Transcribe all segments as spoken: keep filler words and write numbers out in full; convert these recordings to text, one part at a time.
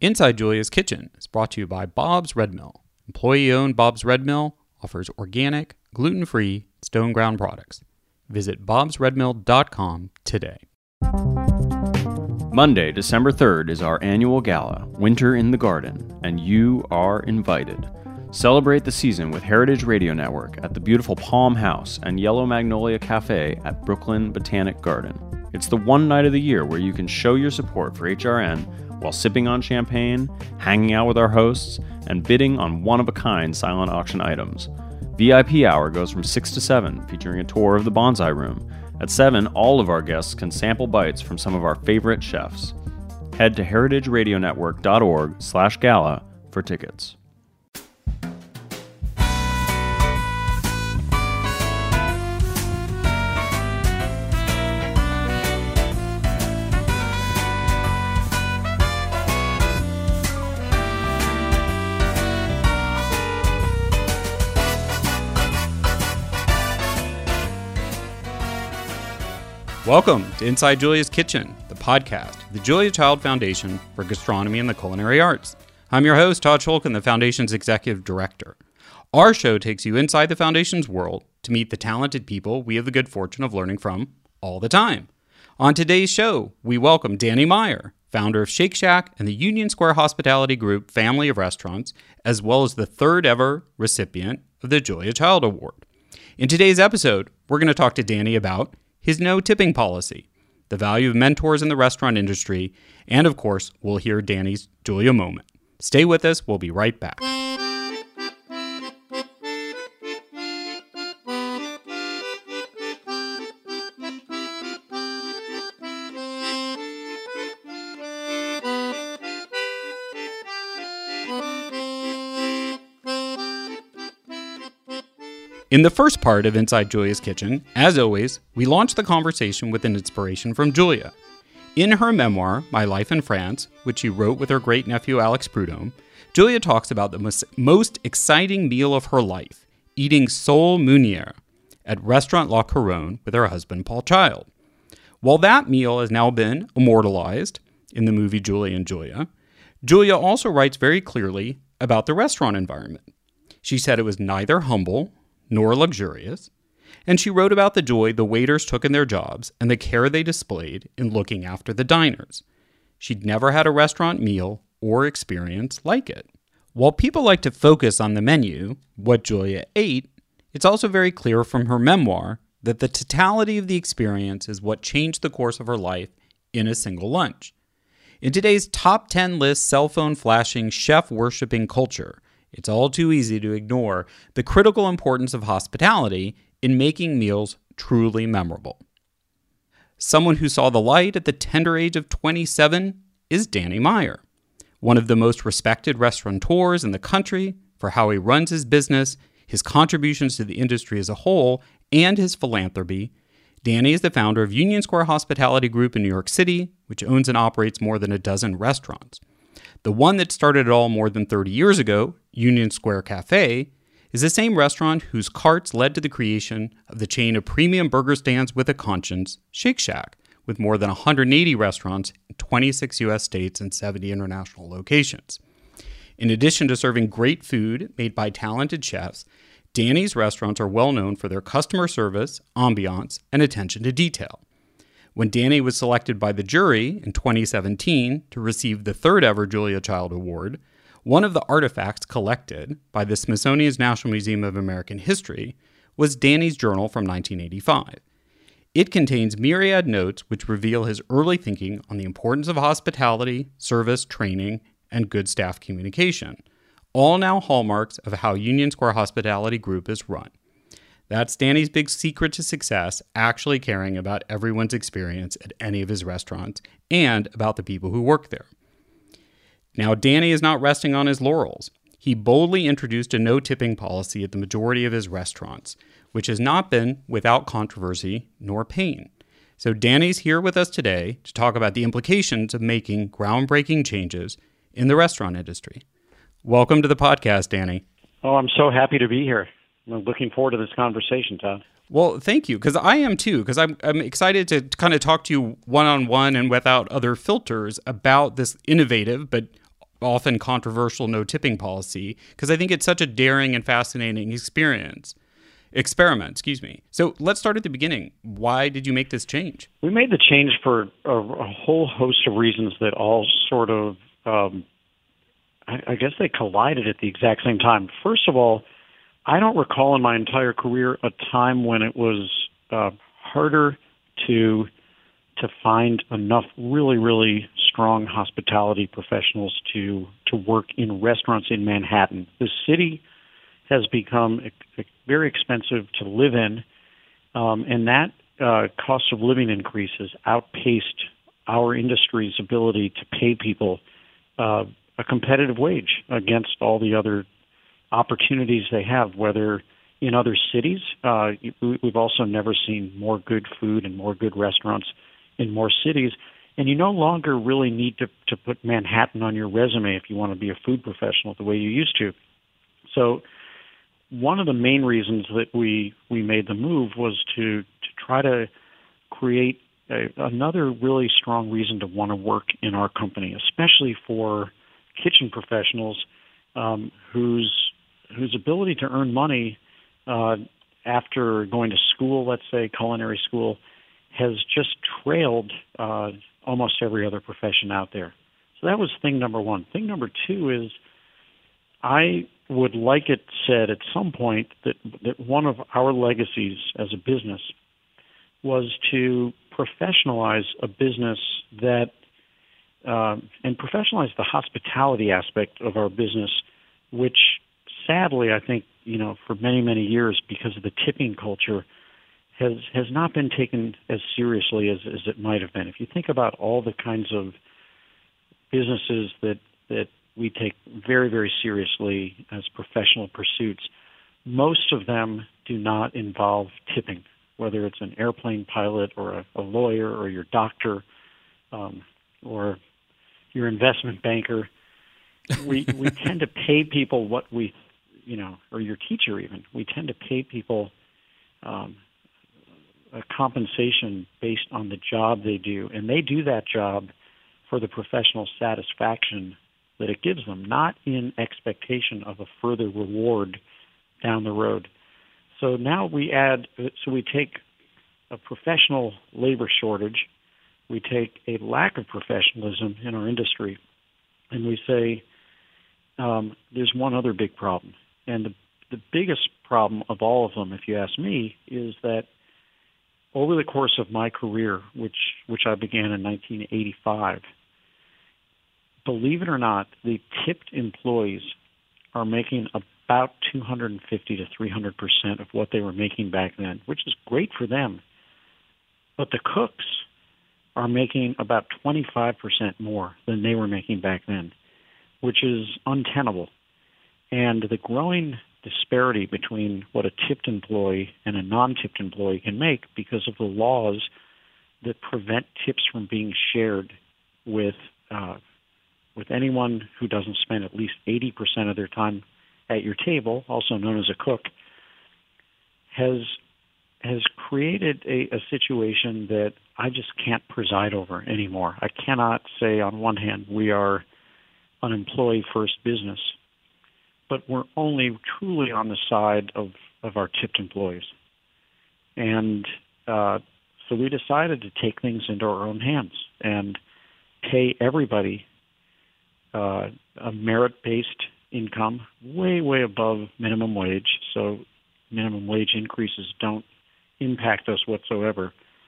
Inside Julia's Kitchen is brought to you by Bob's Red Mill. Employee-owned Bob's Red Mill offers organic, gluten-free, stone-ground products. Visit bobs red mill dot com today. Monday, December third is our annual gala, Winter in the Garden, and you are invited. Celebrate the season with Heritage Radio Network at the beautiful Palm House and Yellow Magnolia Cafe at Brooklyn Botanic Garden. It's the one night of the year where you can show your support for H R N while sipping on champagne, hanging out with our hosts, and bidding on one-of-a-kind silent auction items. V I P hour goes from six to seven, featuring a tour of the bonsai room. At seven, all of our guests can sample bites from some of our favorite chefs. Head to heritage radio network dot org slash gala for tickets. Welcome to Inside Julia's Kitchen, the podcast of the Julia Child Foundation for Gastronomy and the Culinary Arts. I'm your host, Todd Shulkin, the Foundation's Executive Director. Our show takes you inside the Foundation's world to meet the talented people we have the good fortune of learning from all the time. On today's show, we welcome Danny Meyer, founder of Shake Shack and the Union Square Hospitality Group family of restaurants, as well as the third ever recipient of the Julia Child Award. In today's episode, we're going to talk to Danny about his no-tipping policy, the value of mentors in the restaurant industry, and of course, we'll hear Danny's Julia moment. Stay with us, we'll be right back. In the first part of Inside Julia's Kitchen, as always, we launch the conversation with an inspiration from Julia. In her memoir, My Life in France, which she wrote with her great-nephew Alex Prudhomme, Julia talks about the most, most exciting meal of her life, eating sole meunière at Restaurant La Couronne with her husband Paul Child. While that meal has now been immortalized in the movie Julie and Julia, Julia also writes very clearly about the restaurant environment. She said it was neither humble nor luxurious, and she wrote about the joy the waiters took in their jobs and the care they displayed in looking after the diners. She'd never had a restaurant meal or experience like it. While people like to focus on the menu, what Julia ate, it's also very clear from her memoir that the totality of the experience is what changed the course of her life in a single lunch. In today's top ten list cell phone flashing, chef worshipping culture, it's all too easy to ignore the critical importance of hospitality in making meals truly memorable. Someone who saw the light at the tender age of twenty-seven is Danny Meyer, one of the most respected restaurateurs in the country for how he runs his business, his contributions to the industry as a whole, and his philanthropy. Danny is the founder of Union Square Hospitality Group in New York City, which owns and operates more than a dozen restaurants. The one that started it all more than thirty years ago, Union Square Cafe, is the same restaurant whose carts led to the creation of the chain of premium burger stands with a conscience, Shake Shack, with more than one hundred eighty restaurants in twenty-six U S states and seventy international locations. In addition to serving great food made by talented chefs, Danny's restaurants are well known for their customer service, ambiance, and attention to detail. When Danny was selected by the jury in twenty seventeen to receive the third ever Julia Child Award, one of the artifacts collected by the Smithsonian's National Museum of American History was Danny's journal from nineteen eighty-five. It contains myriad notes which reveal his early thinking on the importance of hospitality, service, training, and good staff communication, all now hallmarks of how Union Square Hospitality Group is run. That's Danny's big secret to success, actually caring about everyone's experience at any of his restaurants and about the people who work there. Now, Danny is not resting on his laurels. He boldly introduced a no-tipping policy at the majority of his restaurants, which has not been without controversy nor pain. So Danny's here with us today to talk about the implications of making groundbreaking changes in the restaurant industry. Welcome to the podcast, Danny. Oh, I'm so happy to be here. I'm looking forward to this conversation, Todd. Well, thank you, because I am too, because I'm, I'm excited to kind of talk to you one-on-one and without other filters about this innovative but often controversial no tipping policy because I think it's such a daring and fascinating experience. Experiment, excuse me. So let's start at the beginning. Why did you make this change? We made the change for a, a whole host of reasons that all sort of, um, I, I guess they collided at the exact same time. First of all, I don't recall in my entire career a time when it was uh, harder to to find enough really, really strong hospitality professionals to to work in restaurants in Manhattan. The city has become very expensive to live in, um, and that uh, cost of living increase has outpaced our industry's ability to pay people uh, a competitive wage against all the other opportunities they have, whether in other cities. Uh, we've also never seen more good food and more good restaurants in more cities. And you no longer really need to, to put Manhattan on your resume if you want to be a food professional the way you used to. So one of the main reasons that we, we made the move was to, to try to create a, another really strong reason to want to work in our company, especially for kitchen professionals um, whose whose ability to earn money uh, after going to school, let's say culinary school, has just trailed uh, almost every other profession out there. So that was thing number one. Thing number two is I would like it said at some point that, that one of our legacies as a business was to professionalize a business that, uh, and professionalize the hospitality aspect of our business, which sadly, I think, you know, for many, many years, because of the tipping culture, has has not been taken as seriously as, as it might have been. If you think about all the kinds of businesses that, that we take very, very seriously as professional pursuits, most of them do not involve tipping, whether it's an airplane pilot or a, a lawyer or your doctor um, or your investment banker. We we tend to pay people what we, you know, or your teacher even. We tend to pay people um, a compensation based on the job they do, and they do that job for the professional satisfaction that it gives them, not in expectation of a further reward down the road. So now we add, so we take a professional labor shortage, we take a lack of professionalism in our industry, and we say um, there's one other big problem. And the, the biggest problem of all of them, if you ask me, is that over the course of my career, which which I began in nineteen eighty-five, believe it or not, the tipped employees are making about two hundred fifty to three hundred percent of what they were making back then, which is great for them. But the cooks are making about twenty-five percent more than they were making back then, which is untenable. And the growing disparity between what a tipped employee and a non-tipped employee can make because of the laws that prevent tips from being shared with uh, with anyone who doesn't spend at least eighty percent of their time at your table, also known as a cook, has has created a, a situation that I just can't preside over anymore. I cannot say on one hand we are an employee-first business, but we're only truly on the side of, of our tipped employees. And uh, so we decided to take things into our own hands and pay everybody uh, a merit-based income way, way above minimum wage. So minimum wage increases don't impact us whatsoever.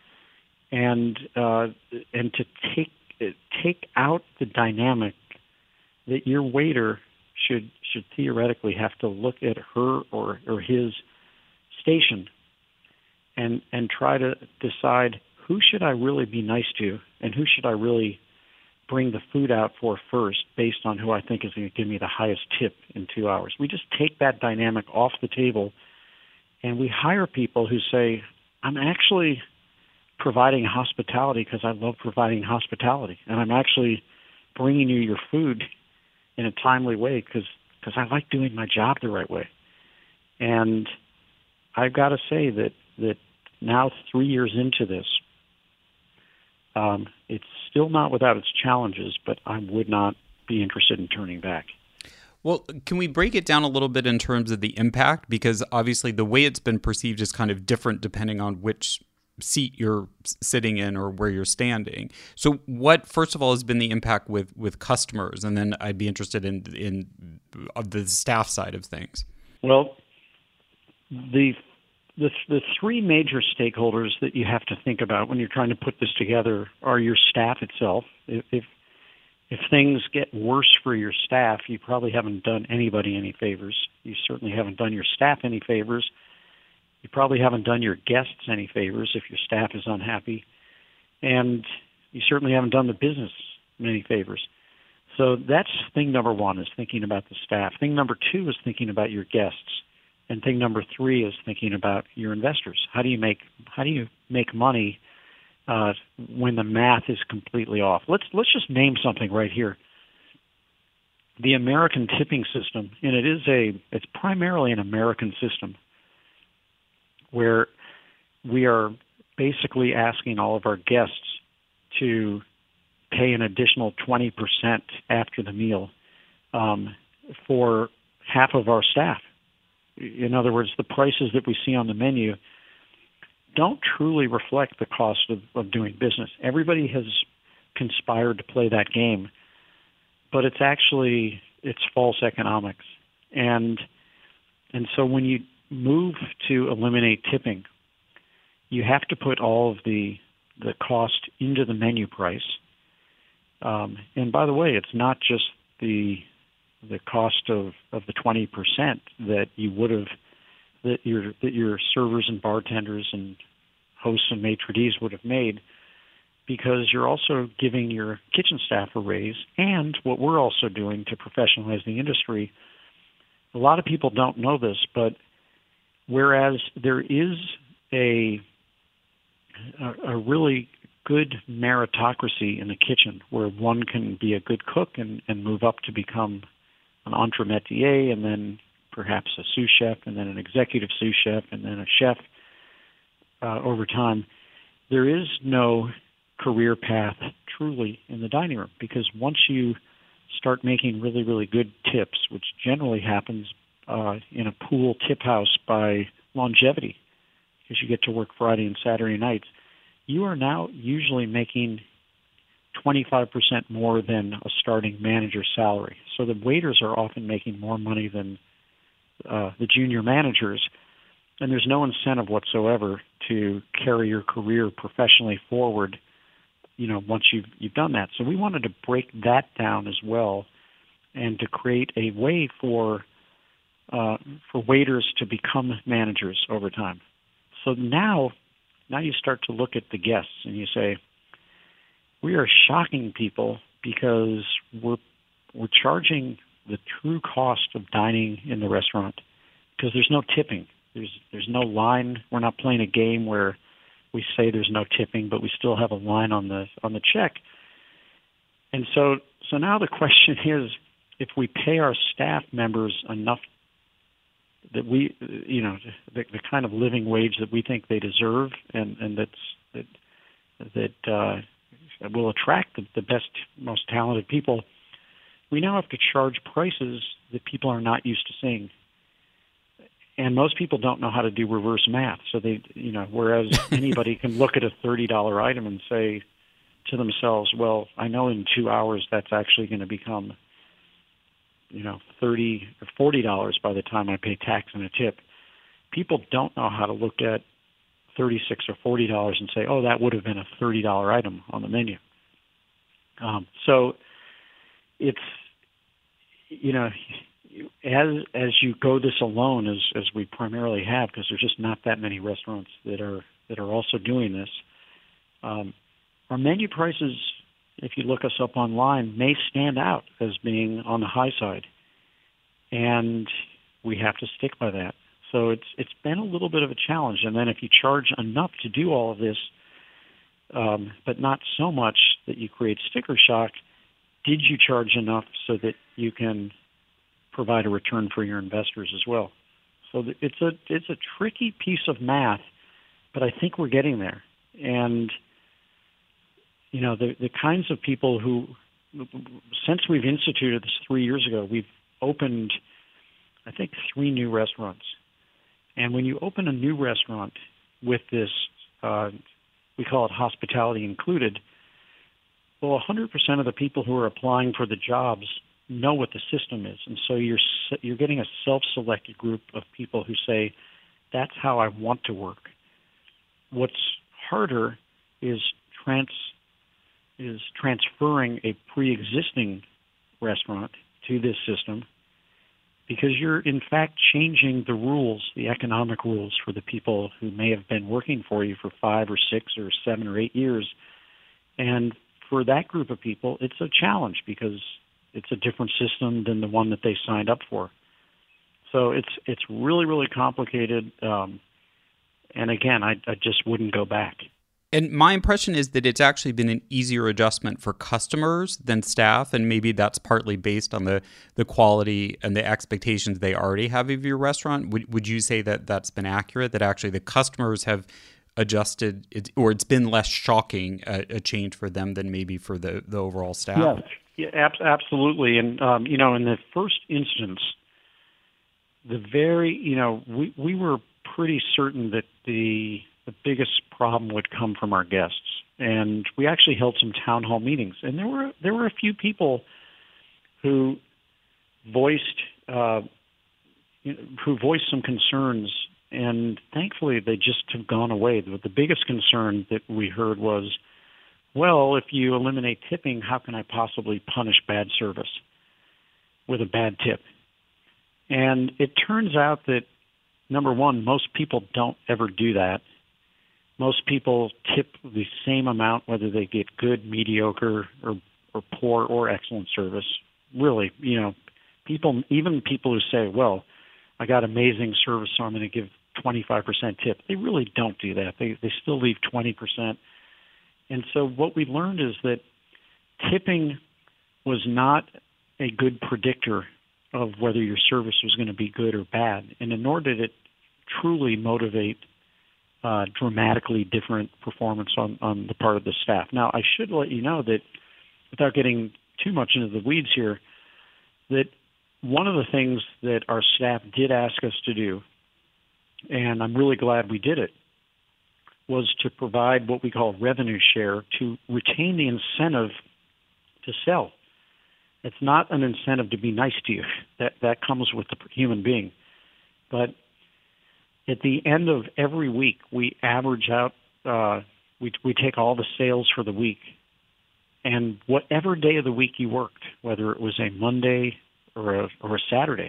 And uh, and to take take out the dynamic that your waiter should should theoretically have to look at her or, or his station and and try to decide who should I really be nice to and who should I really bring the food out for first based on who I think is going to give me the highest tip in two hours. We just take that dynamic off the table and we hire people who say, I'm actually providing hospitality because I love providing hospitality, and I'm actually bringing you your food in a timely way because because I like doing my job the right way. And I've got to say that, that now three years into this, um, it's still not without its challenges, but I would not be interested in turning back. Well, can we break it down a little bit in terms of the impact? Because obviously the way it's been perceived is kind of different depending on which seat you're sitting in or where you're standing. So what, first of all, has been the impact with, with customers? And then I'd be interested in, in the staff side of things. Well, the, the, the three major stakeholders that you have to think about when you're trying to put this together are your staff itself. If, if If things get worse for your staff, you probably haven't done anybody any favors. You certainly haven't done your staff any favors. You probably haven't done your guests any favors if your staff is unhappy. And you certainly haven't done the business many favors. So that's thing number one, is thinking about the staff. Thing number two is thinking about your guests. And thing number three is thinking about your investors. How do you make how do you make money Uh, when the math is completely off? Let's let's just name something right here. The American tipping system, and it is a it's primarily an American system, where we are basically asking all of our guests to pay an additional twenty percent after the meal um, for half of our staff. In other words, the prices that we see on the menu don't truly reflect the cost of, of doing business. Everybody has conspired to play that game, but it's actually, it's false economics. And and so when you move to eliminate tipping, you have to put all of the the cost into the menu price. Um, and by the way, it's not just the the cost of, of the twenty percent that you would have that your that your servers and bartenders and hosts and maitre d's would have made, because you're also giving your kitchen staff a raise. And what we're also doing to professionalize the industry, a lot of people don't know this, but whereas there is a a, a really good meritocracy in the kitchen, where one can be a good cook and, and move up to become an entremetier, and then perhaps a sous chef, and then an executive sous chef, and then a chef uh, over time. There is no career path truly in the dining room, because once you start making really, really good tips, which generally happens uh, in a pool tip house by longevity, because you get to work Friday and Saturday nights, you are now usually making twenty-five percent more than a starting manager's salary. So the waiters are often making more money than uh, the junior managers, and there's no incentive whatsoever to carry your career professionally forward, you know, once you've, you've done that. So we wanted to break that down as well, and to create a way for uh, for waiters to become managers over time. So now, now you start to look at the guests and you say, we are shocking people because we're we're charging the true cost of dining in the restaurant, because there's no tipping. There's there's no line. We're not playing a game where we say there's no tipping, but we still have a line on the on the check. And so so now the question is, if we pay our staff members enough that we, you know, the, the kind of living wage that we think they deserve, and and that's that that uh, will attract the, the best, most talented people, we now have to charge prices that people are not used to seeing. And most people don't know how to do reverse math. So they, you know, whereas anybody can look at a thirty dollar item and say to themselves, well, I know in two hours that's actually going to become, you know, thirty or forty dollars by the time I pay tax and a tip. People don't know how to look at thirty-six or forty dollars and say, oh, that would have been a thirty dollar item on the menu. Um, so it's, you know, as as you go this alone, as as we primarily have, because there's just not that many restaurants that are that are also doing this. Um, our menu prices, if you look us up online, may stand out as being on the high side, and we have to stick by that. So it's it's been a little bit of a challenge. And then if you charge enough to do all of this, um, but not so much that you create sticker shock, did you charge enough so that you can provide a return for your investors as well? So it's a it's a tricky piece of math, but I think we're getting there. And you know, the the kinds of people who since we've instituted this three years ago, we've opened, I think, three new restaurants. And when you open a new restaurant with this, uh, we call it hospitality included, well, one hundred percent of the people who are applying for the jobs know what the system is. And so you're you're getting a self-selected group of people who say, that's how I want to work. What's harder is trans is transferring a pre-existing restaurant to this system, because you're in fact changing the rules, the economic rules for the people who may have been working for you for five or six or seven or eight years. And for that group of people, it's a challenge because it's a different system than the one that they signed up for. So it's it's really, really complicated. Um, and again, I, I just wouldn't go back. And my impression is that it's actually been an easier adjustment for customers than staff, and maybe that's partly based on the, the quality and the expectations they already have of your restaurant. Would would you say that that's been accurate, that actually the customers have adjusted, it, or it's been less shocking a, a change for them than maybe for the, the overall staff? Yes, yeah, ab- absolutely. And, um, you know, in the first instance, the very, you know, we, we were pretty certain that the the biggest problem would come from our guests. And we actually held some town hall meetings. And there were there were a few people who voiced uh, you know, who voiced some concerns, and thankfully they just have gone away. But the biggest concern that we heard was, well, if you eliminate tipping, how can I possibly punish bad service with a bad tip? And it turns out that, number one, most people don't ever do that. Most people tip the same amount, whether they get good, mediocre, or, or poor or excellent service. Really, you know, people, even people who say, well, I got amazing service, so I'm going to give twenty-five percent tip. They really don't do that. They they still leave twenty percent. And so what we learned is that tipping was not a good predictor of whether your service was going to be good or bad. And nor did it truly motivate Uh, dramatically different performance on, on the part of the staff. Now, I should let you know that, without getting too much into the weeds here, that one of the things that our staff did ask us to do, and I'm really glad we did it, was to provide what we call revenue share to retain the incentive to sell. It's not an incentive to be nice to you. That, that comes with the human being. But at the end of every week, we average out, uh, we, we take all the sales for the week, and whatever day of the week you worked, whether it was a Monday or a, or a Saturday,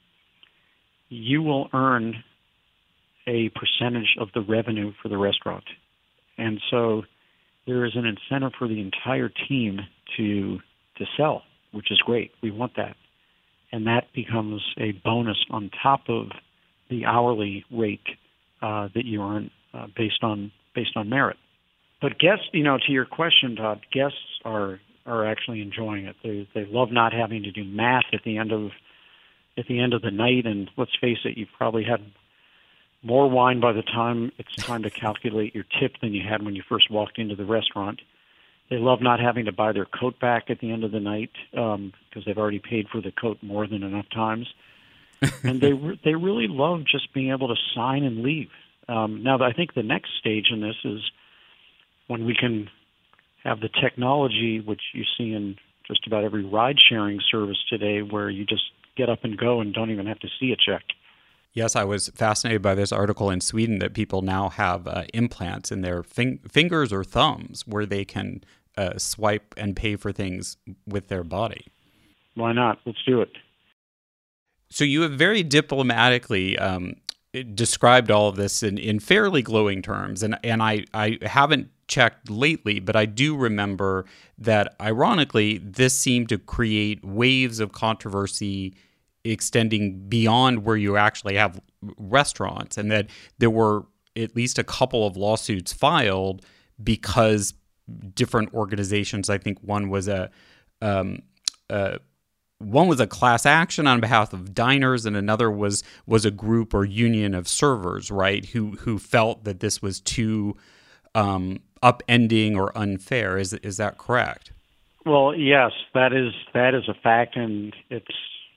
you will earn a percentage of the revenue for the restaurant. And so there is an incentive for the entire team to to sell, which is great. We want that. And that becomes a bonus on top of the hourly rate uh, that you earn uh, based on based on merit. But guests, you know, to your question, Todd, guests are are actually enjoying it. They they love not having to do math at the end of at the end of the night. And let's face it, you've probably had more wine by the time it's time to calculate your tip than you had when you first walked into the restaurant. They love not having to buy their coat back at the end of the night because um, they've already paid for the coat more than enough times. And they re- they really love just being able to sign and leave. Um, now, I think the next stage in this is when we can have the technology, which you see in just about every ride-sharing service today, where you just get up and go and don't even have to see a check. Yes, I was fascinated by this article in Sweden that people now have uh, implants in their fing- fingers or thumbs where they can uh, swipe and pay for things with their body. Why not? Let's do it. So you have very diplomatically um, described all of this in, in fairly glowing terms, and and I, I haven't checked lately, but I do remember that, ironically, this seemed to create waves of controversy extending beyond where you actually have restaurants, and that there were at least a couple of lawsuits filed because different organizations, I think one was a... Um, a One was a class action on behalf of diners, and another was was a group or union of servers, right, who who felt that this was too um, upending or unfair. Is is that correct? Well, yes, that is that is a fact, and it's.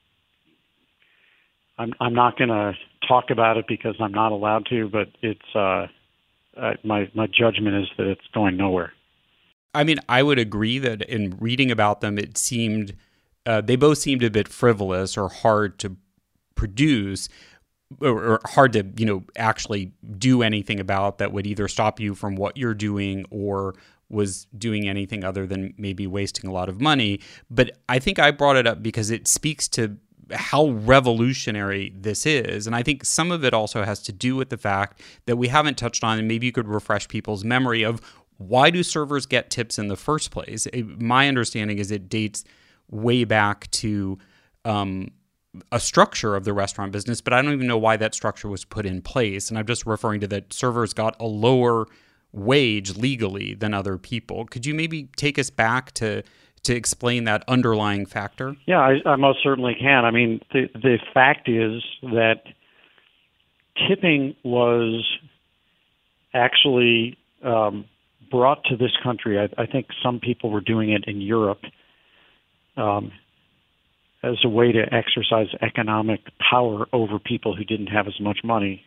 I'm I'm not going to talk about it because I'm not allowed to, but it's uh, uh, my my judgment is that it's going nowhere. I mean, I would agree that in reading about them, it seemed uh, they both seemed a bit frivolous or hard to produce, or, or hard to you know actually do anything about that would either stop you from what you're doing or was doing anything other than maybe wasting a lot of money. But I think I brought it up because it speaks to how revolutionary this is. And I think some of it also has to do with the fact that we haven't touched on, and maybe you could refresh people's memory of why do servers get tips in the first place? My understanding is it dates way back to um, a structure of the restaurant business, but I don't even know why that structure was put in place. And I'm just referring to that servers got a lower wage legally than other people. Could you maybe take us back to to explain that underlying factor? Yeah, I, I most certainly can. I mean, the the fact is that tipping was actually um, brought to this country. I, I think some people were doing it in Europe um, as a way to exercise economic power over people who didn't have as much money.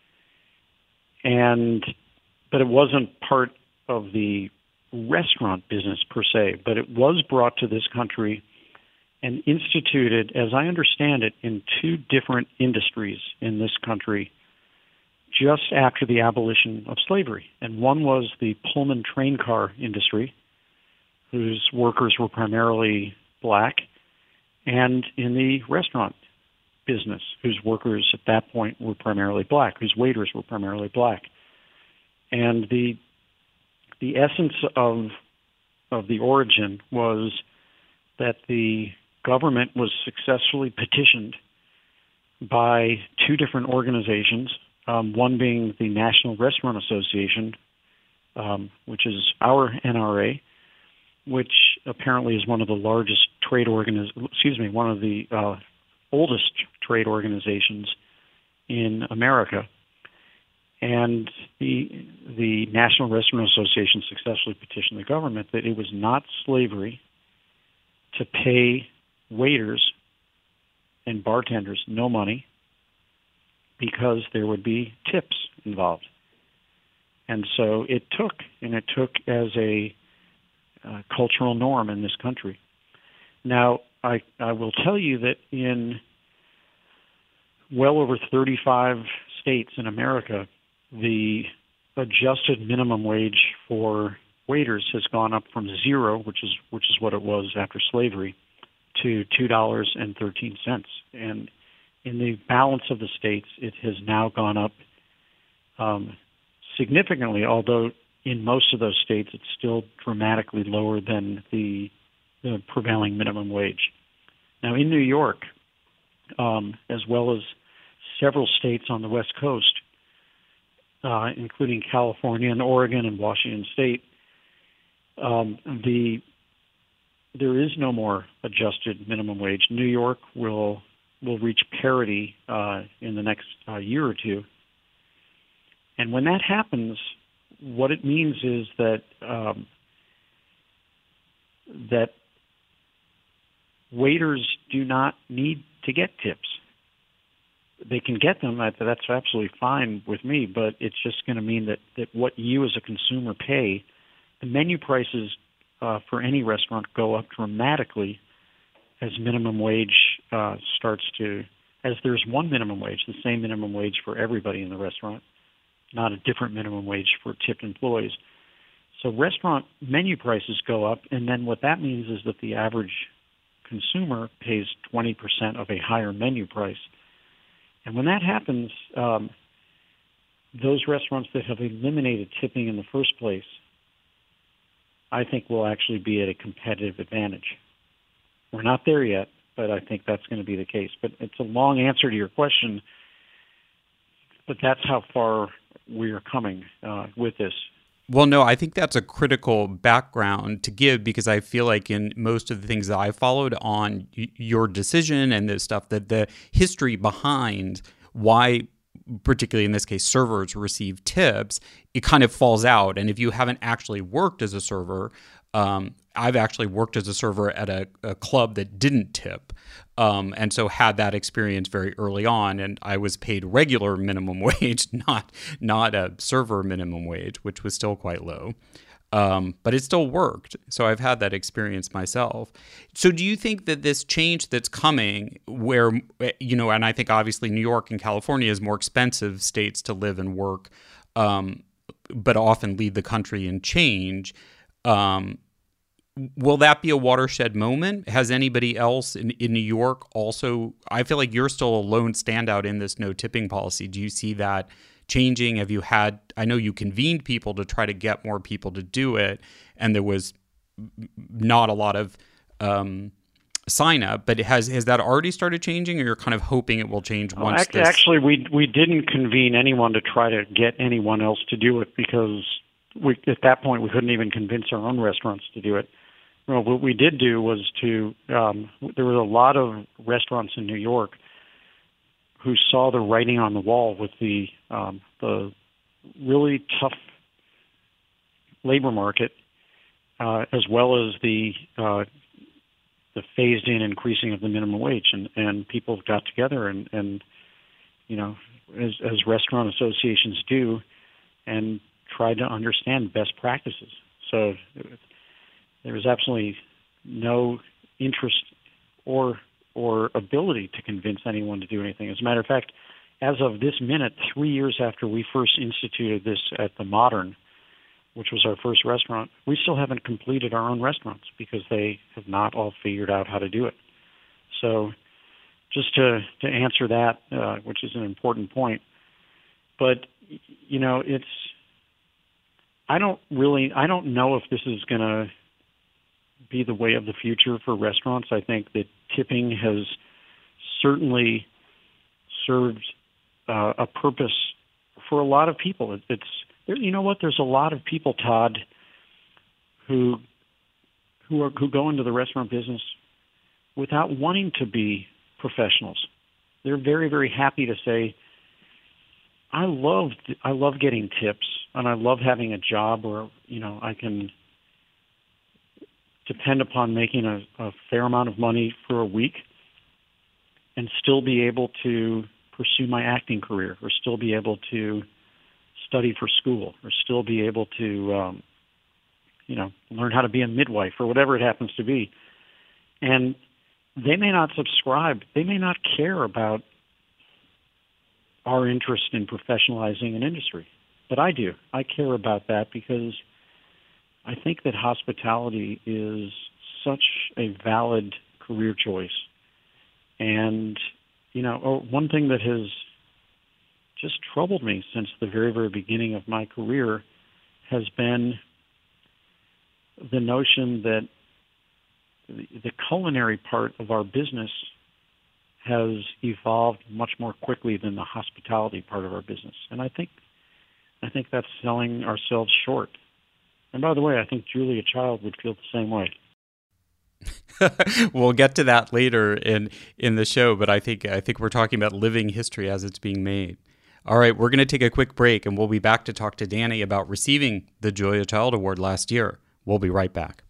And but it wasn't part of the restaurant business per se, but it was brought to this country and instituted, as I understand it, in two different industries in this country just after the abolition of slavery. And one was the Pullman train car industry, whose workers were primarily black, and in the restaurant business, whose workers at that point were primarily black, whose waiters were primarily black. And the the essence of of the origin was that the government was successfully petitioned by two different organizations, um, one being the National Restaurant Association, um, which is our N R A, which apparently is one of the largest trade organiz- excuse me, one of the uh, oldest trade organizations in America. And the the National Restaurant Association successfully petitioned the government that it was not slavery to pay waiters and bartenders no money because there would be tips involved. And so it took, and it took as a uh, cultural norm in this country. Now, I, I will tell you that in well over thirty-five states in America, the adjusted minimum wage for waiters has gone up from zero, which is which is what it was after slavery, to two dollars and thirteen cents. And in the balance of the states, it has now gone up um, significantly, although in most of those states it's still dramatically lower than the, the prevailing minimum wage. Now, in New York, um, as well as several states on the West Coast, Uh, including California and Oregon and Washington State, um, the there is no more adjusted minimum wage. New York will will reach parity uh, in the next uh, year or two, and when that happens, what it means is that um, that waiters do not need to get tips. They can get them, that's absolutely fine with me, but it's just going to mean that, that what you as a consumer pay, the menu prices uh, for any restaurant go up dramatically as minimum wage uh, starts to, as there's one minimum wage, the same minimum wage for everybody in the restaurant, not a different minimum wage for tipped employees. So restaurant menu prices go up, and then what that means is that the average consumer pays twenty percent of a higher menu price. And when that happens, um, those restaurants that have eliminated tipping in the first place, I think will actually be at a competitive advantage. We're not there yet, but I think that's going to be the case. But it's a long answer to your question, but that's how far we are coming uh, with this. Well, no, I think that's a critical background to give, because I feel like in most of the things that I followed on y- your decision and the stuff, that the history behind why, particularly in this case, servers receive tips, it kind of falls out. And if you haven't actually worked as a server, Um, I've actually worked as a server at a, a club that didn't tip, um, and so had that experience very early on. And I was paid regular minimum wage, not not a server minimum wage, which was still quite low. Um, but it still worked. So I've had that experience myself. So do you think that this change that's coming where, you know, and I think obviously New York and California is more expensive states to live and work, um, but often lead the country in change. Um, will that be a watershed moment? Has anybody else in, in New York also, I feel like you're still a lone standout in this no tipping policy. Do you see that changing? Have you had, I know you convened people to try to get more people to do it, and there was not a lot of um, sign up, but has has that already started changing, or you're kind of hoping it will change once actually, this... Actually, we we didn't convene anyone to try to get anyone else to do it, because we, at that point we couldn't even convince our own restaurants to do it. Well, what we did do was to, um, there was a lot of restaurants in New York who saw the writing on the wall with the um, the really tough labor market, uh, as well as the uh, the phased-in increasing of the minimum wage, and, and people got together and, and you know, as, as restaurant associations do, and tried to understand best practices. So there was absolutely no interest or or ability to convince anyone to do anything. As a matter of fact, as of this minute, three years after we first instituted this at the Modern, which was our first restaurant, we still haven't completed our own restaurants because they have not all figured out how to do it. So just to, to answer that, uh, which is an important point, but, you know, it's, I don't really, I don't know if this is going to be the way of the future for restaurants. I think that tipping has certainly served uh, a purpose for a lot of people. It, it's, you know what, there's a lot of people, Todd, who who are who go into the restaurant business without wanting to be professionals. They're very, very happy to say, I love I love getting tips, and I love having a job where, you know, I can depend upon making a, a fair amount of money for a week and still be able to pursue my acting career, or still be able to study for school, or still be able to, um, you know, learn how to be a midwife, or whatever it happens to be. And they may not subscribe. They may not care about our interest in professionalizing an industry, but I do. I care about that because I think that hospitality is such a valid career choice. And, you know, one thing that has just troubled me since the very, very beginning of my career has been the notion that the culinary part of our business has evolved much more quickly than the hospitality part of our business. And I think I think that's selling ourselves short. And by the way, I think Julia Child would feel the same way. We'll get to that later in, in the show, but I think I think we're talking about living history as it's being made. All right, we're going to take a quick break, and we'll be back to talk to Danny about receiving the Julia Child Award last year. We'll be right back.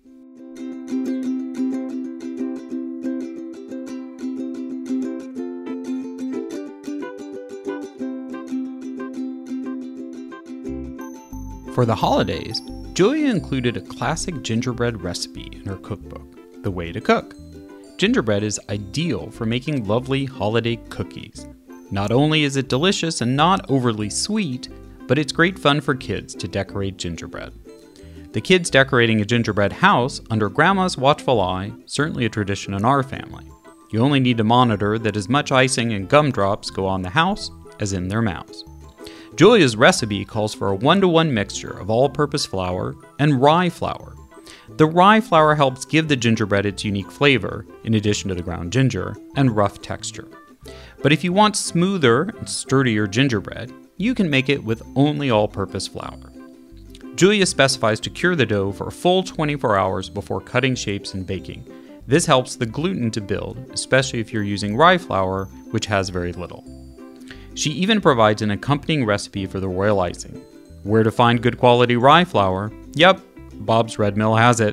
For the holidays, Julia included a classic gingerbread recipe in her cookbook, The Way to Cook. Gingerbread is ideal for making lovely holiday cookies. Not only is it delicious and not overly sweet, but it's great fun for kids to decorate gingerbread. The kids decorating a gingerbread house under Grandma's watchful eye, certainly a tradition in our family. You only need to monitor that as much icing and gumdrops go on the house as in their mouths. Julia's recipe calls for a one-to-one mixture of all-purpose flour and rye flour. The rye flour helps give the gingerbread its unique flavor, in addition to the ground ginger, and rough texture. But if you want smoother and sturdier gingerbread, you can make it with only all-purpose flour. Julia specifies to cure the dough for a full twenty-four hours before cutting shapes and baking. This helps the gluten to build, especially if you're using rye flour, which has very little. She even provides an accompanying recipe for the royal icing. Where to find good quality rye flour? Yep, Bob's Red Mill has it.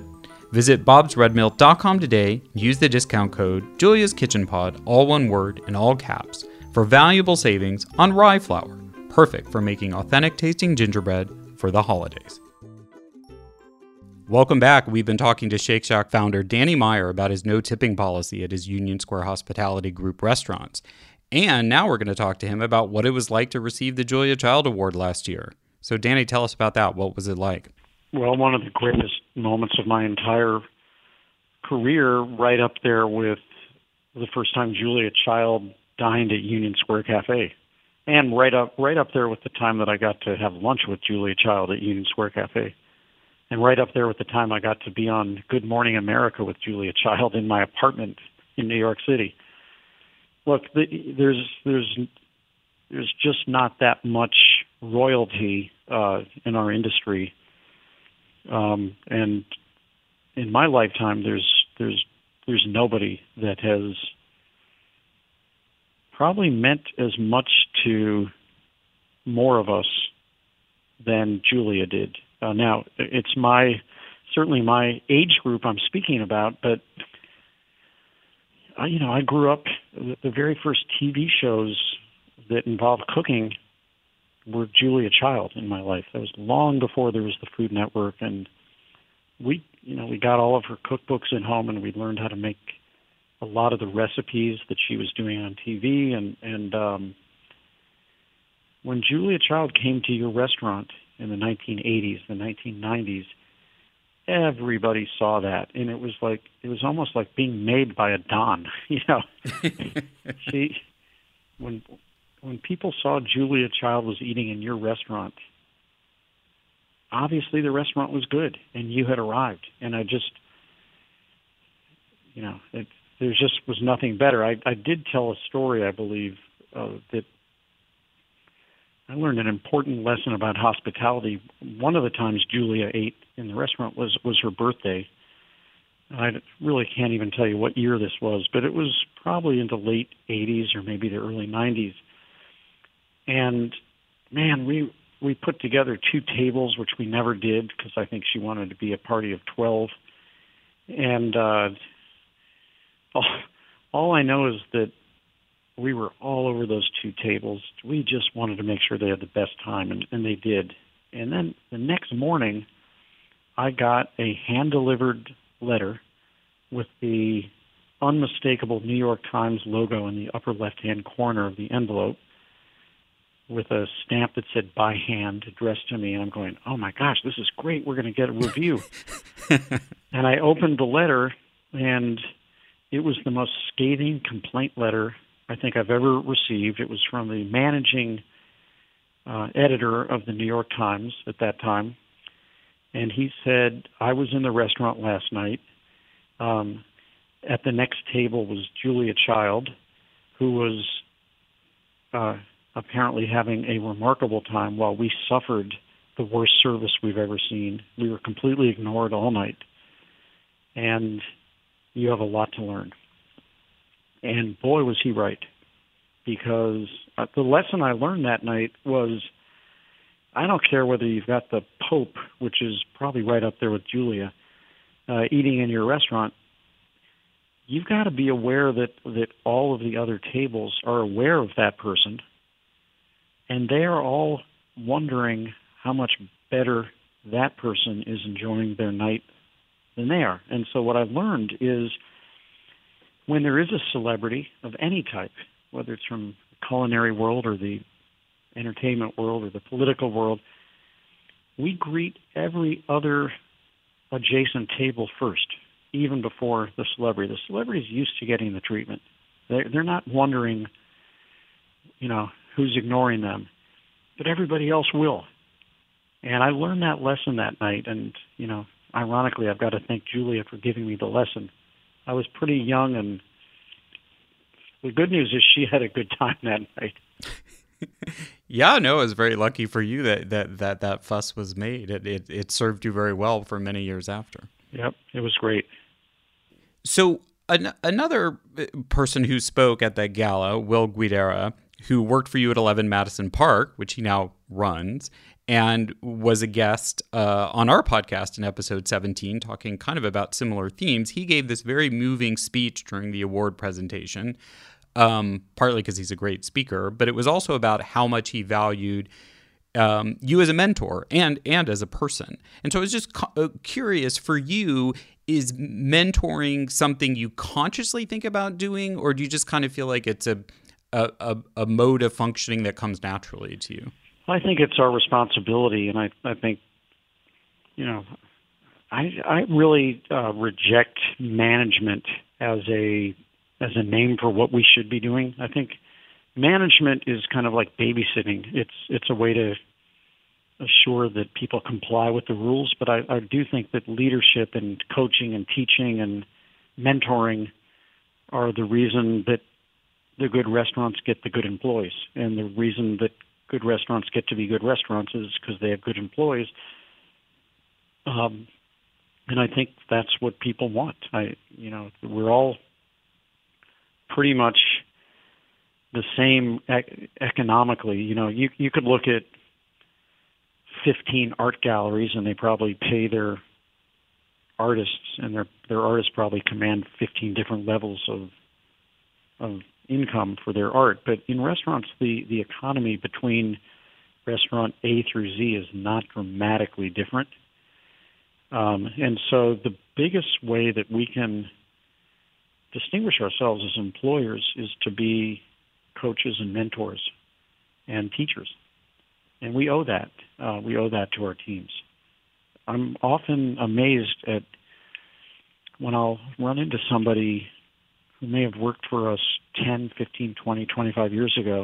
Visit bobs red mill dot com today and use the discount code Julia's Kitchen Pod, all one word in all caps, for valuable savings on rye flour, perfect for making authentic tasting gingerbread for the holidays. Welcome back. We've been talking to Shake Shack founder Danny Meyer about his no tipping policy at his Union Square Hospitality Group restaurants. And now we're going to talk to him about what it was like to receive the Julia Child Award last year. So Danny, tell us about that. What was it like? Well, one of the greatest moments of my entire career, right up there with the first time Julia Child dined at Union Square Cafe, and right up right up there with the time that I got to have lunch with Julia Child at Union Square Cafe, and right up there with the time I got to be on Good Morning America with Julia Child in my apartment in New York City. Look, the, there's there's there's just not that much royalty uh, in our industry. Um, and in my lifetime, there's there's there's nobody that has probably meant as much to more of us than Julia did. Uh, now, it's my certainly my age group I'm speaking about, but I, you know, I grew up. The very first T V shows that involved cooking were Julia Child in my life. That was long before there was the Food Network, and we, you know, we got all of her cookbooks at home, and we learned how to make a lot of the recipes that she was doing on T V. And and um, when Julia Child came to your restaurant in the nineteen eighties, the nineteen nineties, everybody saw that, and it was like it was almost like being made by a Don. You know, she when. When people saw Julia Child was eating in your restaurant, obviously the restaurant was good and you had arrived. And I just, you know, it, there just was nothing better. I, I did tell a story, I believe, uh, that I learned an important lesson about hospitality. One of the times Julia ate in the restaurant was, was her birthday. I really can't even tell you what year this was, but it was probably in the late eighties or maybe the early nineties. And, man, we we put together two tables, which we never did because I think she wanted to be a party of twelve. And uh, all, all I know is that we were all over those two tables. We just wanted to make sure they had the best time, and, and they did. And then the next morning, I got a hand-delivered letter with the unmistakable New York Times logo in the upper left-hand corner of the envelope, with a stamp that said by hand addressed to me. And I'm going, oh my gosh, this is great. We're going to get a review. And I opened the letter, and it was the most scathing complaint letter I think I've ever received. It was from the managing uh, editor of the New York Times at that time. And he said, I was in the restaurant last night. Um, at the next table was Julia Child, who was uh, apparently having a remarkable time while we suffered the worst service we've ever seen. We were completely ignored all night. And you have a lot to learn. And boy, was he right. Because uh, the lesson I learned that night was, I don't care whether you've got the Pope, which is probably right up there with Julia, uh, eating in your restaurant. You've got to be aware that, that all of the other tables are aware of that person, and they are all wondering how much better that person is enjoying their night than they are. And so what I've learned is when there is a celebrity of any type, whether it's from the culinary world or the entertainment world or the political world, we greet every other adjacent table first, even before the celebrity. The celebrity is used to getting the treatment. They're, they're not wondering, you know, who's ignoring them, but everybody else will. And I learned that lesson that night, and, you know, ironically, I've got to thank Julia for giving me the lesson. I was pretty young, and the good news is she had a good time that night. Yeah, no, it was very lucky for you that that that, that fuss was made. It, it it served you very well for many years after. Yep, it was great. So an, another person who spoke at that gala, Will Guidera, who worked for you at eleven Madison Park, which he now runs, and was a guest uh, on our podcast in episode seventeen, talking kind of about similar themes. He gave this very moving speech during the award presentation, um, partly because he's a great speaker, but it was also about how much he valued um, you as a mentor and and as a person. And so I was just cu- curious for you, is mentoring something you consciously think about doing, or do you just kind of feel like it's a a, a, a mode of functioning that comes naturally to you? I think it's our responsibility, and I, I think, you know, I, I really uh, reject management as a as a name for what we should be doing. I think management is kind of like babysitting. It's it's a way to assure that people comply with the rules, but I, I do think that leadership and coaching and teaching and mentoring are the reason that the good restaurants get the good employees, and the reason that good restaurants get to be good restaurants is because they have good employees. Um, and I think that's what people want. I, you know, we're all pretty much the same ec- economically. You know, you you could look at fifteen art galleries, and they probably pay their artists, and their their artists probably command fifteen different levels of of income for their art. But in restaurants, the, the economy between restaurant A through Z is not dramatically different. Um, and so the biggest way that we can distinguish ourselves as employers is to be coaches and mentors and teachers. And we owe that. Uh, we owe that to our teams. I'm often amazed at when I'll run into somebody who may have worked for us ten, fifteen, twenty, twenty-five years ago,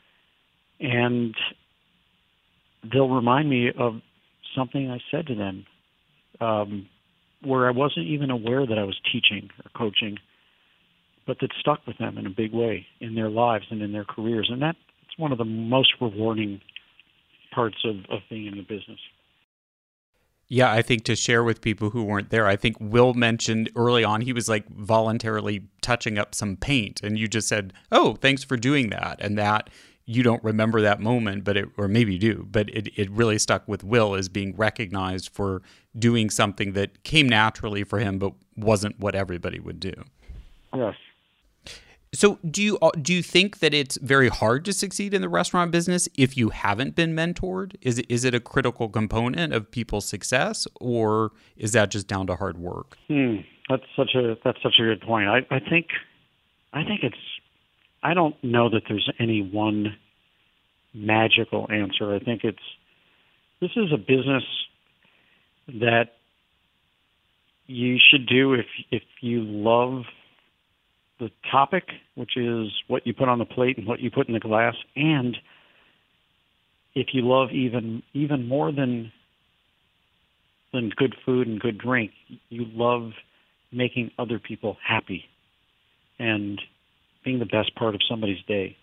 and they'll remind me of something I said to them um, where I wasn't even aware that I was teaching or coaching, but that stuck with them in a big way in their lives and in their careers. And that's one of the most rewarding parts of, of being in the business. Yeah, I think to share with people who weren't there, I think Will mentioned early on, he was like voluntarily touching up some paint, and you just said, oh, thanks for doing that. And that you don't remember that moment, but it, or maybe you do, but it, it really stuck with Will as being recognized for doing something that came naturally for him, but wasn't what everybody would do. Yes. So do you do you think that it's very hard to succeed in the restaurant business if you haven't been mentored? Is it, is it a critical component of people's success, or is that just down to hard work? Hmm. That's such a that's such a good point. I, I think I think it's I don't know that there's any one magical answer. I think it's this is a business that you should do if if you love the topic, which is what you put on the plate and what you put in the glass, and if you love even even more than than good food and good drink, you love making other people happy and being the best part of somebody's day.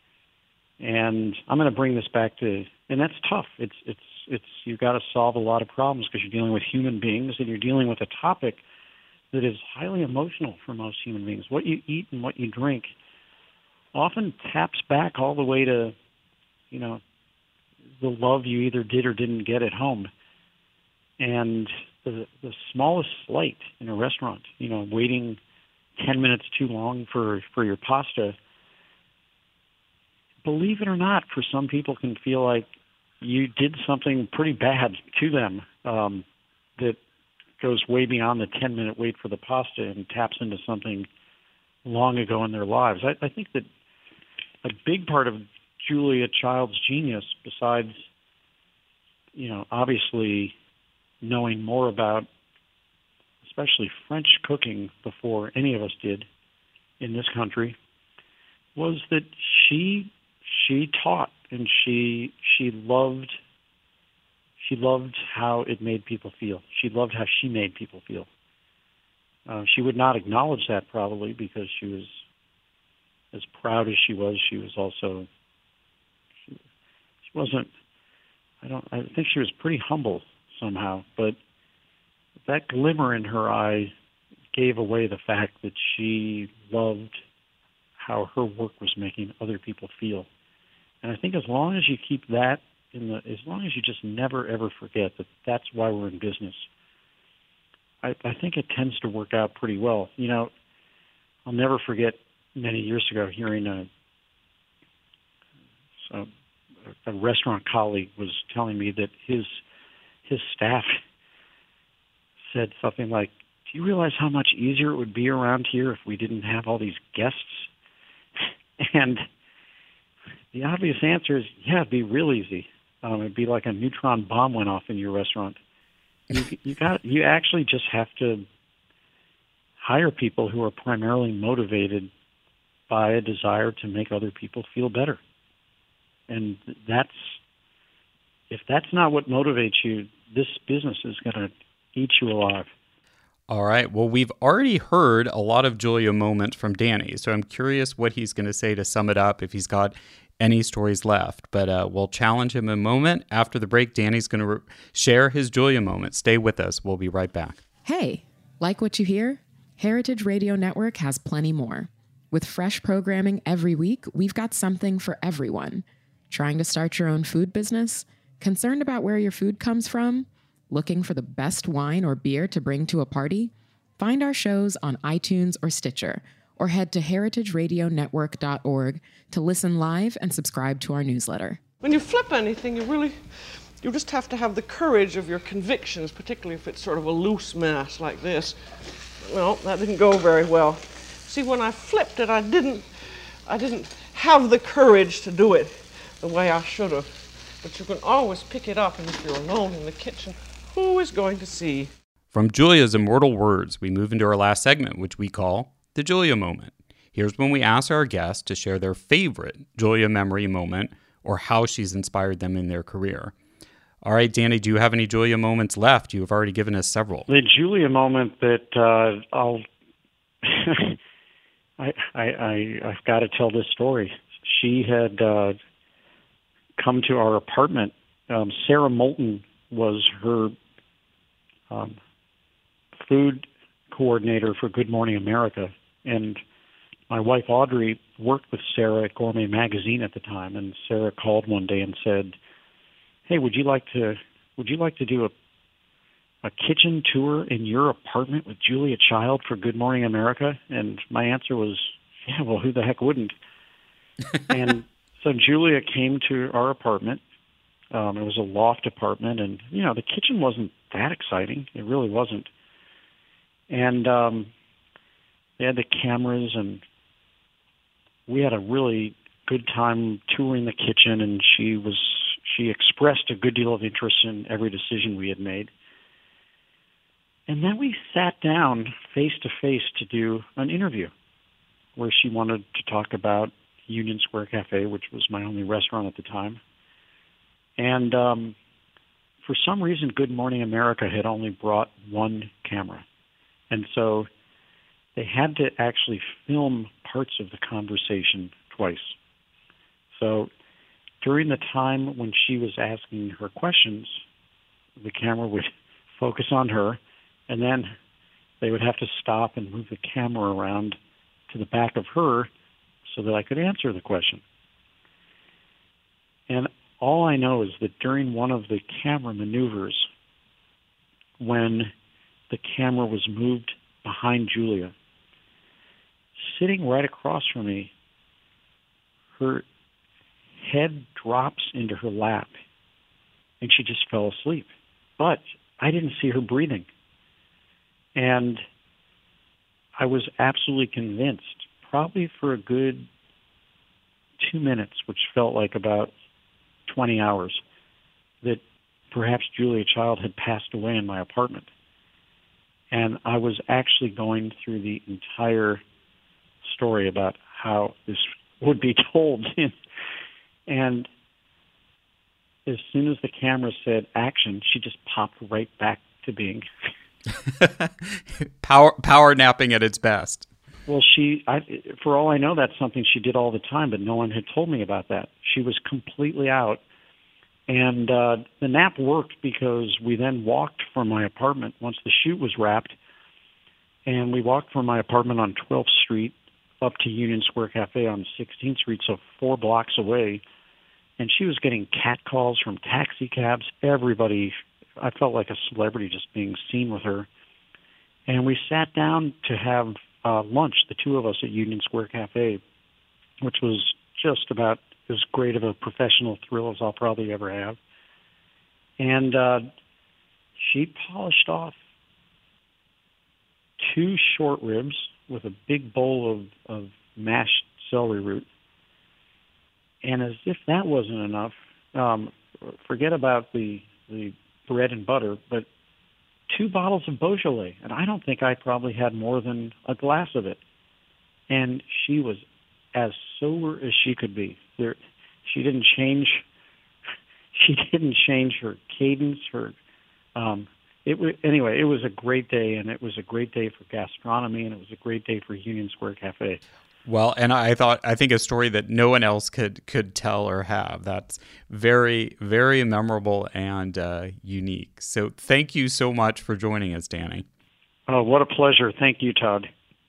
And I'm going to bring this back to, and that's tough. It's it's it's you've got to solve a lot of problems because you're dealing with human beings and you're dealing with a topic that is highly emotional for most human beings. What you eat and what you drink often taps back all the way to, you know, the love you either did or didn't get at home. And the the smallest slight in a restaurant, you know, waiting ten minutes too long for, for your pasta, believe it or not, for some people can feel like you did something pretty bad to them um, that goes way beyond the ten-minute wait for the pasta and taps into something long ago in their lives. I, I think that a big part of Julia Child's genius, besides, you know, obviously knowing more about especially French cooking before any of us did in this country, was that she she taught and she she loved She loved how it made people feel. She loved how she made people feel. Uh, she would not acknowledge that probably because she was, as proud as she was, she was also, she, she wasn't, I don't, I think she was pretty humble somehow, but that glimmer in her eye gave away the fact that she loved how her work was making other people feel. And I think as long as you keep that in the as long as you just never ever forget that that's why we're in business, I, I think it tends to work out pretty well. You know, I'll never forget many years ago hearing a a, a restaurant colleague was telling me that his his staff said something like, "Do you realize how much easier it would be around here if we didn't have all these guests?" And the obvious answer is, yeah, it'd be real easy. Um, it'd be like a neutron bomb went off in your restaurant. You, you got, you actually just have to hire people who are primarily motivated by a desire to make other people feel better. And that's, if that's not what motivates you, this business is going to eat you alive. All right. Well, we've already heard a lot of Julia moments from Danny, so I'm curious what he's going to say to sum it up, if he's got any stories left. But uh, we'll challenge him in a moment. After the break, Danny's going to re- share his Julia moment. Stay with us. We'll be right back. Hey, like what you hear? Heritage Radio Network has plenty more. With fresh programming every week, we've got something for everyone. Trying to start your own food business? Concerned about where your food comes from? Looking for the best wine or beer to bring to a party? Find our shows on iTunes or Stitcher, or head to heritage radio network dot org to listen live and subscribe to our newsletter. When you flip anything, you really, you just have to have the courage of your convictions, particularly if it's sort of a loose mass like this. Well, that didn't go very well. See, when I flipped it, I didn't, I didn't have the courage to do it the way I should have. But you can always pick it up, and if you're alone in the kitchen, who is going to see? From Julia's immortal words, we move into our last segment, which we call the Julia Moment. Here's when we ask our guests to share their favorite Julia memory moment or how she's inspired them in their career. All right, Danny, do you have any Julia moments left? You have already given us several. The Julia moment that uh, I'll... I, I, I, I've got to tell this story. She had uh, come to our apartment. Um, Sarah Moulton was her um, food coordinator for Good Morning America, and my wife Audrey worked with Sarah at Gourmet Magazine at the time. And Sarah called one day and said, "Hey, would you like to would you like to do a a kitchen tour in your apartment with Julia Child for Good Morning America?" And my answer was, "Yeah, well, who the heck wouldn't?" And so Julia came to our apartment. Um, it was a loft apartment, and, you know, the kitchen wasn't that exciting. It really wasn't. And um, they had the cameras, and we had a really good time touring the kitchen, and she was she expressed a good deal of interest in every decision we had made. And then we sat down face-to-face to do an interview where she wanted to talk about Union Square Cafe, which was my only restaurant at the time. And um, for some reason, Good Morning America had only brought one camera. And so they had to actually film parts of the conversation twice. So during the time when she was asking her questions, the camera would focus on her, and then they would have to stop and move the camera around to the back of her so that I could answer the question. And all I know is that during one of the camera maneuvers, when the camera was moved behind Julia, sitting right across from me, her head drops into her lap, and she just fell asleep. But I didn't see her breathing. And I was absolutely convinced, probably for a good two minutes, which felt like about twenty hours, that perhaps Julia Child had passed away in my apartment. And I was actually going through the entire story about how this would be told. And as soon as the camera said action, she just popped right back to being power power napping at its best. Well, she, I, for all I know, that's something she did all the time, but no one had told me about that. She was completely out. And uh, the nap worked because we then walked from my apartment once the shoot was wrapped, and we walked from my apartment on twelfth street up to Union Square Cafe on sixteenth street, so four blocks away. and she was getting cat calls from taxi cabs. Everybody, I felt like a celebrity just being seen with her. And we sat down to have uh, lunch, the two of us at Union Square Cafe, which was just about as great of a professional thrill as I'll probably ever have. And uh, she polished off two short ribs with a big bowl of, of mashed celery root. And as if that wasn't enough, um, forget about the the bread and butter, but two bottles of Beaujolais. And I don't think I probably had more than a glass of it. And she was as sober as she could be. There, she didn't change. She didn't change her cadence. Her, um, it was anyway. It was a great day, and it was a great day for gastronomy, and it was a great day for Union Square Cafe. Well, and I thought, I think a story that no one else could could tell or have. That's very, very memorable and uh, unique. So thank you so much for joining us, Danny. Oh, what a pleasure. Thank you, Todd.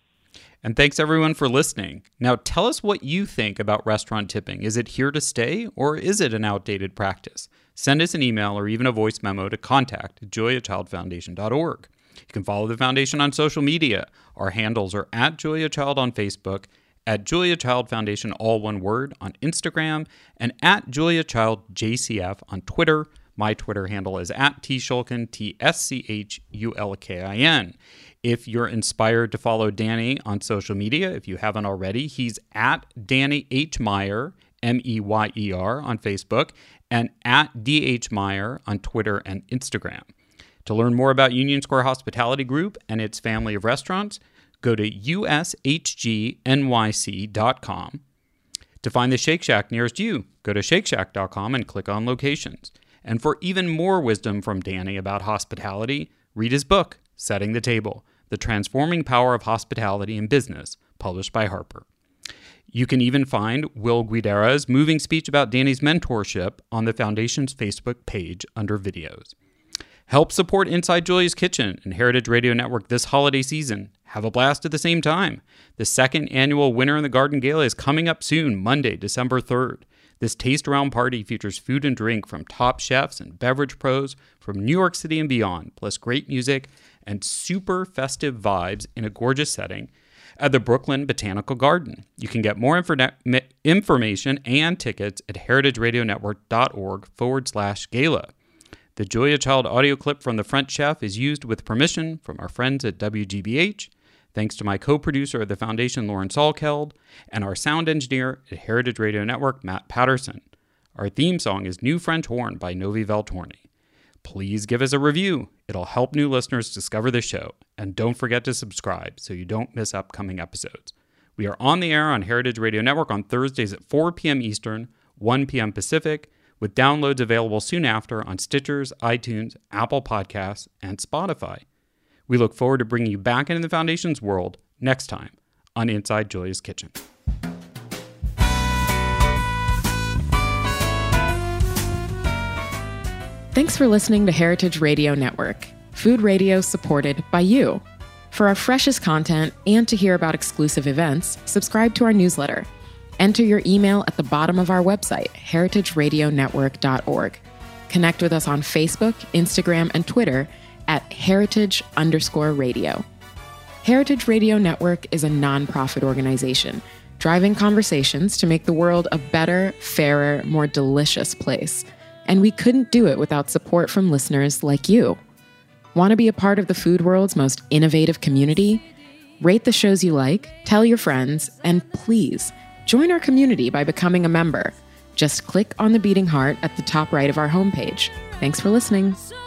And thanks everyone for listening. Now tell us what you think about restaurant tipping. Is it here to stay, or is it an outdated practice? Send us an email or even a voice memo to contact at julia child foundation dot org. You can follow the foundation on social media. Our handles are at Julia Child on Facebook, at Julia Child Foundation, all one word, on Instagram, and at Julia Child J C F on Twitter. My Twitter handle is at T Schulkin, T S C H U L K I N. If you're inspired to follow Danny on social media, if you haven't already, he's at Danny H. Meyer, M E Y E R, on Facebook, and at D H Meyer on Twitter and Instagram. To learn more about Union Square Hospitality Group and its family of restaurants, go to U S H G N Y C dot com. To find the Shake Shack nearest you, go to shake shack dot com and click on locations. And for even more wisdom from Danny about hospitality, read his book, Setting the Table, The Transforming Power of Hospitality in Business, published by Harper. You can even find Will Guidera's moving speech about Danny's mentorship on the Foundation's Facebook page under videos. Help support Inside Julia's Kitchen and Heritage Radio Network this holiday season. Have a blast at the same time. The second annual Winter in the Garden Gala is coming up soon, Monday, December third. This taste-around party features food and drink from top chefs and beverage pros from New York City and beyond, plus great music and super festive vibes in a gorgeous setting at the Brooklyn Botanical Garden. You can get more info- information and tickets at heritage radio network dot org forward slash gala. The Julia Child audio clip from the French chef is used with permission from our friends at W G B H. Thanks to my co-producer of the Foundation, Lauren Salkeld, and our sound engineer at Heritage Radio Network, Matt Patterson. Our theme song is New French Horn by Novi Valtorni. Please give us a review. It'll help new listeners discover the show. And don't forget to subscribe so you don't miss upcoming episodes. We are on the air on Heritage Radio Network on Thursdays at four p.m. Eastern, one p.m. Pacific, with downloads available soon after on Stitchers, iTunes, Apple Podcasts, and Spotify. We look forward to bringing you back into the Foundation's world next time on Inside Julia's Kitchen. Thanks for listening to Heritage Radio Network, food radio supported by you. For our freshest content and to hear about exclusive events, subscribe to our newsletter. Enter your email at the bottom of our website, heritage radio network dot org. Connect with us on Facebook, Instagram, and Twitter at heritage underscore radio. Heritage Radio Network is a nonprofit organization driving conversations to make the world a better, fairer, more delicious place. And we couldn't do it without support from listeners like you. Want to be a part of the food world's most innovative community? Rate the shows you like, tell your friends, and please join our community by becoming a member. Just click on the beating heart at the top right of our homepage. Thanks for listening.